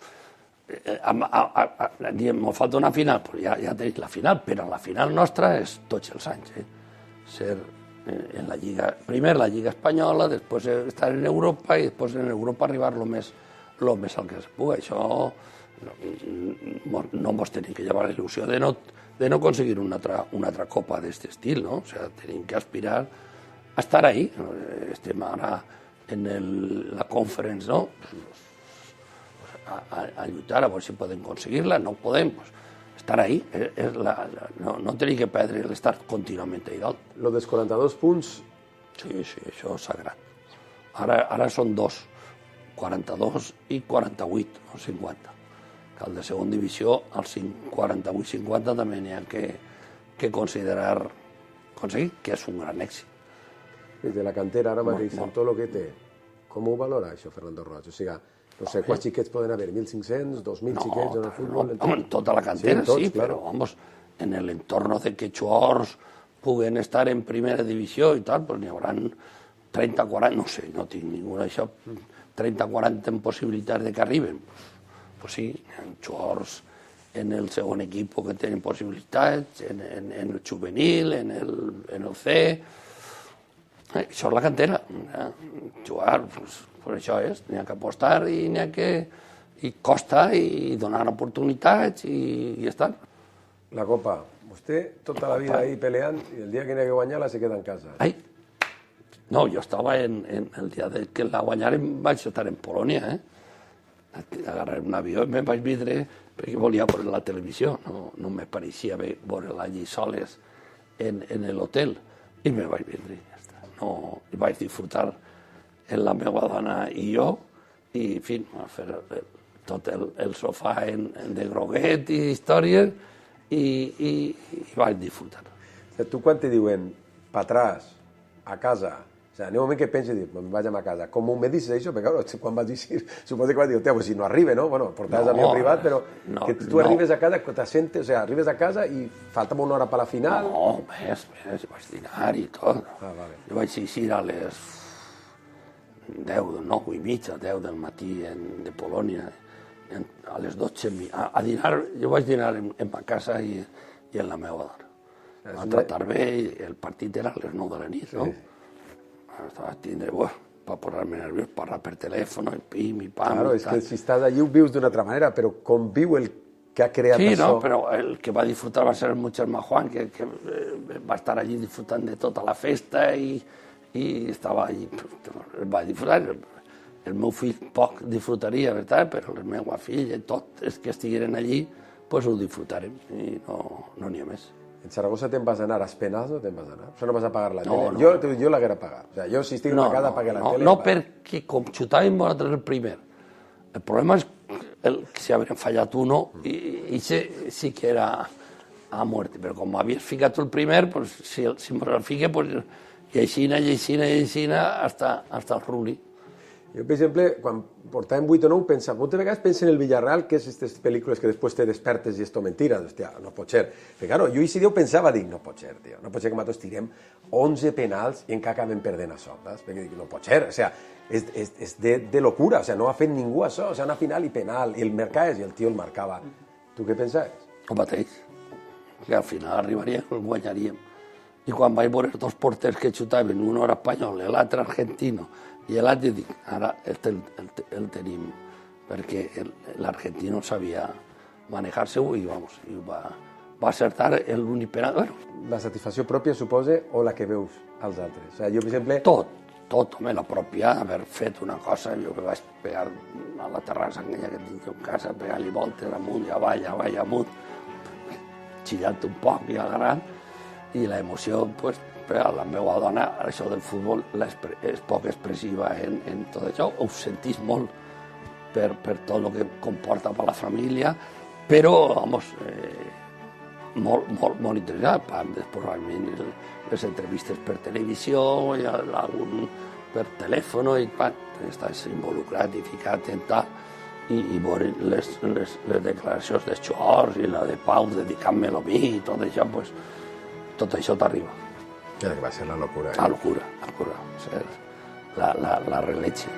Me falta una final, pues ja tenim la final, però la final nostra és tots els anys, ser en la lliga, primer la lliga espanyola, després estar en Europa i després en Europa arribar lo més al que es pugui. Això no ens tenim que llevar la il·lusió de no aconseguir una altra copa d'aquest estil, no? O sigui, tenim que aspirar a estar ahí. Estem ara en la conference, no? A lluitar, a veure si podem aconseguir-la, no podem, pues, estar ahí, no tenim que perdre l'estar contínuament ahí dalt. Lo dels 42 punts... Sí, això és sagrat. Ara són dos, 42 i 48, no 50. Que el de segona divisió, els 48-50 també n'hi ha que considerar aconseguir, que és un gran èxit. Des de la cantera ara mateix, amb tot el que té, com ho valora això, Fernando Roig? O sigui, no sé, quants xiquets poden haver? 1.500, 2.000 xiquets en el futbol? No, en tota la cantera sí, però vamos, en el entorno de que jugadors puguen estar en primera divisió i tal, pues n'hi haurà 30, 40, no sé, no tinc ningú d'això, 30, 40 en possibilitats de que arriben. Pues sí, hi ha jugadors en el segon equip que tenen possibilitats, en el juvenil, en el C. Això és la cantera. Jugar, pues això és, n'hi ha que apostar i n'hi ha que costa i donar oportunitats i ja està. La Copa. Vostè tota la vida ahí peleant i el dia que n'hi ha que guanyar-la se queda en casa. Ai, no, jo estava en el dia que la guanyarem vaig estar en Polònia, agarrar un avió i me'n vaig vindre perquè volia veure la televisió, no me pareixia bé veure-la allí soles en l'hotel i me vaig vindre. No, i vaig disfrutar en la meva dona i jo i, en fi, a fer tot el sofà de groguet i històries i vaig disfrutar. Tu quan te diuen pa atrás, a casa, o sigui, en un moment que penses i dius, me'n vaig a casa, com me dices això? Perquè quan vas dir, suposo que vas dir, pues si no arriba, no? Bueno, portaves avió privat, però que tu arribes a casa, que t'assentes, o sigui, arribes a casa i faltava una hora per la final. No, més, vaig dinar i tot. Jo vaig eixir a les 10, 9:30, 10 del matí de Polònia, a les 12 a dinar. Jo vaig dinar en ma casa i en la meva dona. Va tratar bé i el partit era a les 9 de la nit, no? Estava tindre, per posar-me nerviós, parlar per telèfon, i pim, i pam... Claro, és que si estàs allí ho vius d'una altra manera, però com viu el que ha creat això... Sí, no, però el que va disfrutar va ser el Muchesma Juan, que va estar allí disfrutant de tota la festa i estava allí, va disfrutar. El meu fill poc disfrutaria, veritat, però la meva filla i tot els que estigueren allí, pues ho disfrutarem i no n'hi ha més. En Saragossa te'n vas anar als penals o te'n vas anar? Això no vas a pagar la No, tele? Jo l'haguera pagat. O sea, jo si estic a casa pagué la tele. No, perquè com xutàvem nosaltres el primer. El problema és que si havíem fallat uno i sí que era a muerte, però com havies ficat el primer, pues, si me el fique, pues, i així, hasta el ruli. Jo, per exemple, quan portàvem 8 o 9, pensava, moltes vegades penso en el Villarreal, que és aquestes pel·lícules que després te despertes i esto mentira. Hòstia, no pot ser. Però, claro, jo si Déu pensava, dic, no pot ser, tio. No pot ser que nosaltres tirem 11 penals i encara acabem perdent a sobtes. Perquè dic, no pot ser. O sea, és de locura. O sea, no ha fet ningú això. O sea, una final i penal. I el marcaves i el tio el marcava. Tu què pensaves? El mateix. Que al final arribaríem, el guanyaríem. I quan vaig veure els dos porters que xutaven, un era espanyol i l'altre argentino, i l'altre dic, ara el tenim, perquè l'argentino sabia manejar-se i va acertar l'únic penal. Bueno, la satisfacció pròpia suposa o la que veus als altres? O sigui, jo, per exemple... Tot, home, la pròpia, haver fet una cosa, jo que vaig pegar a la terrassa aquella que tinc en casa, pegar-li voltes amunt i avall, amunt, xillant un poc i agarrant, i l'emoció, pues, per a la meva dona, això del futbol és poc expressiva en tot això, ho sentís molt per tot el que comporta per la família, però, vamos, molt interessant. Després, les entrevistes per televisió, algun per telèfon, i estàs involucrat i ficat en tal, i veure les declaracions de Schwarz i la de Pau dedicant-me-lo a mi i tot això, pues, tot això t'arriba. Que va ser la locura. La locura. O sea, la releche.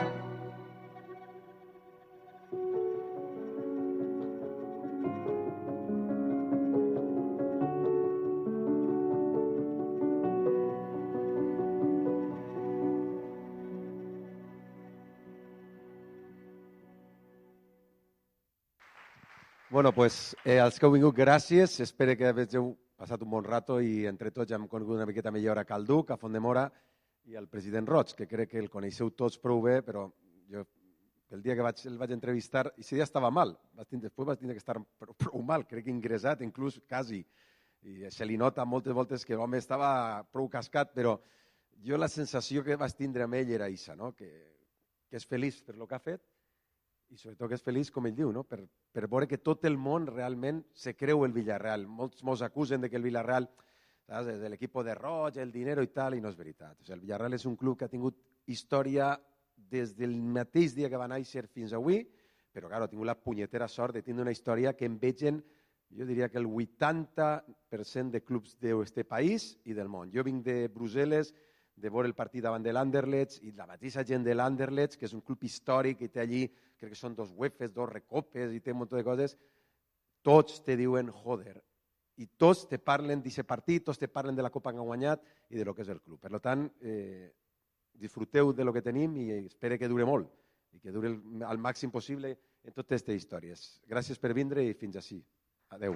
Bueno, pues, als que heu vingut, gràcies. Espero que hàgiu passat un bon rato i entre tots hem conegut una miqueta millor a Calduc, a Fontdemora i al president Roig, que crec que el coneixeu tots prou bé, però jo el dia que el vaig entrevistar, i si dia estava mal, després vaig tindre que estar prou mal, crec que ingressat, inclús quasi, i se li nota moltes voltes que l'home estava prou cascat, però jo la sensació que vaig tindre amb ell era això, no? Que és feliç per el que ha fet, i sobretot que és feliç, com ell diu, no? Per veure que tot el món realment se creu el Villarreal. Molts mos acusen de que el Villarreal és de l'equip de Roig, el dinero i tal, i no és veritat. O sigui, el Villarreal és un club que ha tingut història des del mateix dia que va néixer fins avui, però claro, ha tingut la punyetera sort de tindre una història que envegen, jo diria que el 80% de clubs d'aquest país i del món. Jo vinc de Brussel·les, de veure el partit davant de l'Anderlecht i la mateixa gent de l'Anderlecht, que és un club històric i té allí, crec que són 2 UEFAs, 2 recopes i té un munt de coses, tots te diuen joder. I tots te parlen d'aquest partit, tots te parlen de la copa que han guanyat i de lo que és el club. Per tant, disfruteu de lo que tenim i espero que dure molt i que dure al màxim possible en totes aquestes històries. Gràcies per vindre i fins ací. Adeu.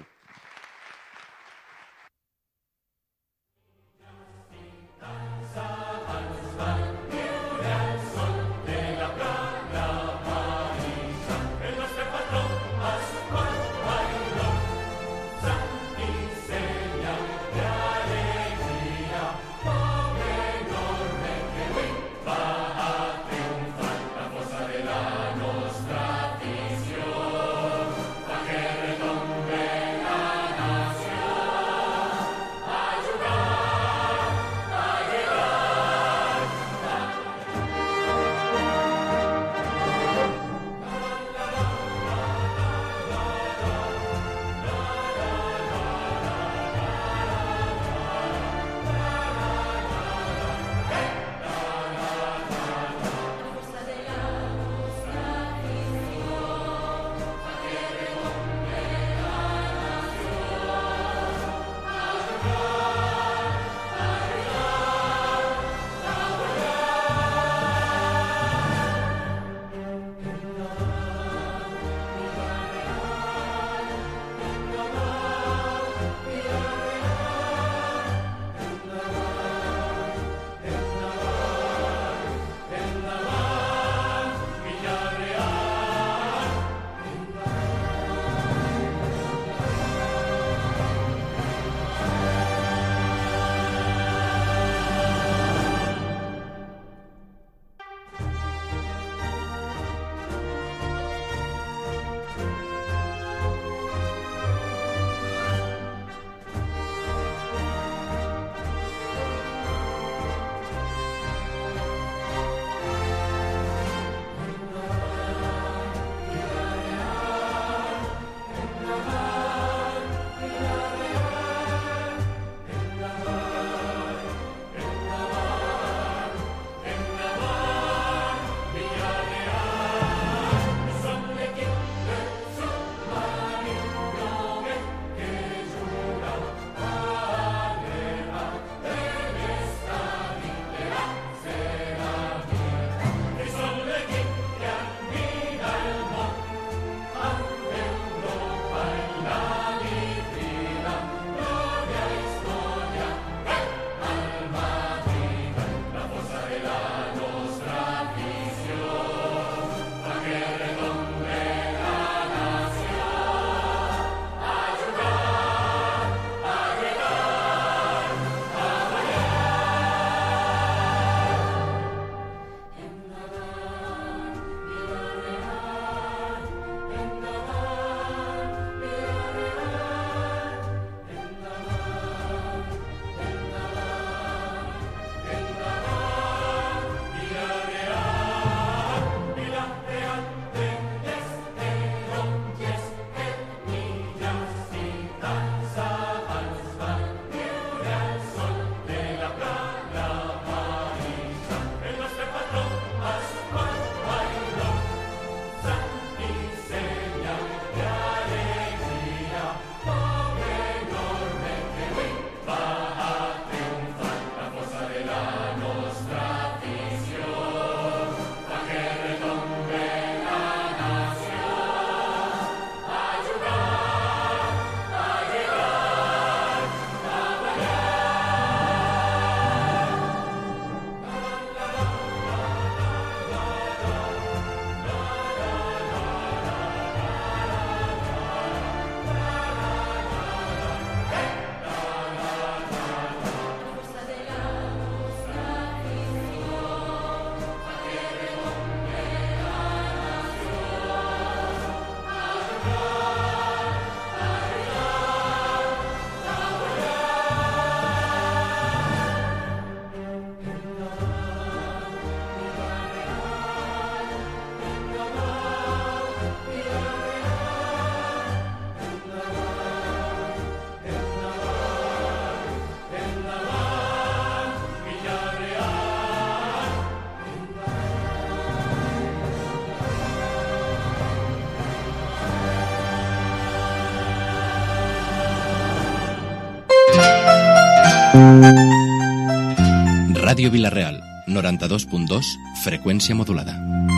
Ràdio Vila-real, 92.2, freqüència modulada.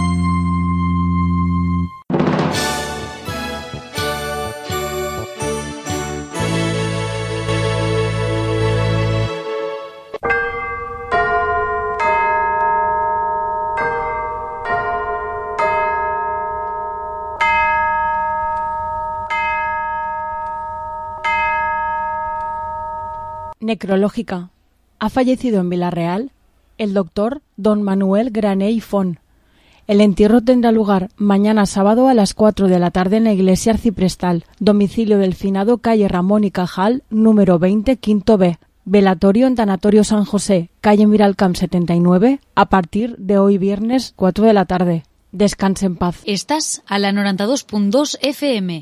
Necrológica. Ha fallecido en Vila-real el doctor don Manuel Granell Font. El entierro tendrá lugar mañana sábado a las 4 de la tarde en la iglesia arciprestal, domicilio del finado, calle Ramón y Cajal, número 20, quinto B. Velatorio en Tanatorio San José, calle Miralcamp 79, a partir de hoy viernes 4 de la tarde. Descanse en paz. Estás a la 92.2 FM.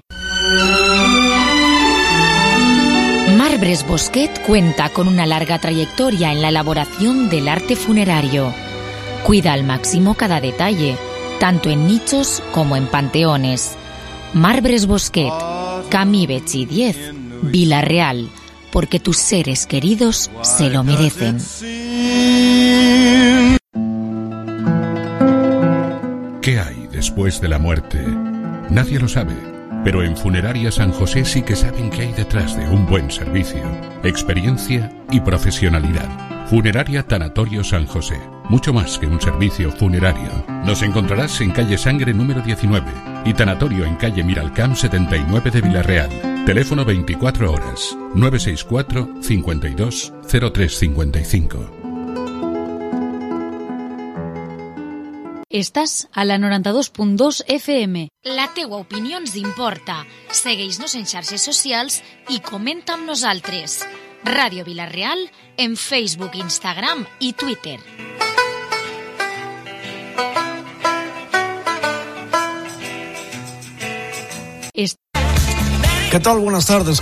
Marbres Bosquet cuenta con una larga trayectoria en la elaboración del arte funerario. Cuida al máximo cada detalle, tanto en nichos como en panteones. Marbres Bosquet, Camí Betxí 10, Vila-real, porque tus seres queridos se lo merecen. ¿Qué hay después de la muerte? Nadie lo sabe. Pero en Funeraria San José sí que saben qué hay detrás de un buen servicio, experiencia y profesionalidad. Funeraria Tanatorio San José. Mucho más que un servicio funerario. Nos encontrarás en calle Sangre número 19 y Tanatorio en calle Miralcamp 79 de Vila-real. Teléfono 24 horas 964 52 0355. Estàs a la 92.2 FM. La teua opinió ens importa. Segueix-nos en xarxes socials i comenta amb nosaltres. Ràdio Vila-real en Facebook, Instagram i Twitter. ¿Qué tal? Buenas tardes.